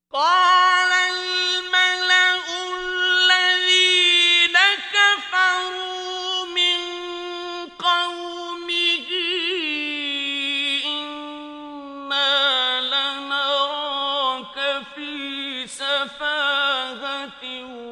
قال الملأ الذين كفروا من قومه إنا لنراك في سفاهة